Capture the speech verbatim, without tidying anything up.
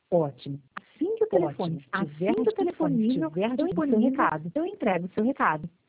Ótimo. Assim que o telefone Ótimo. estiver Assim que o telefone disponível, estiver eu entrego disponível, seu recado. eu entrego o seu recado.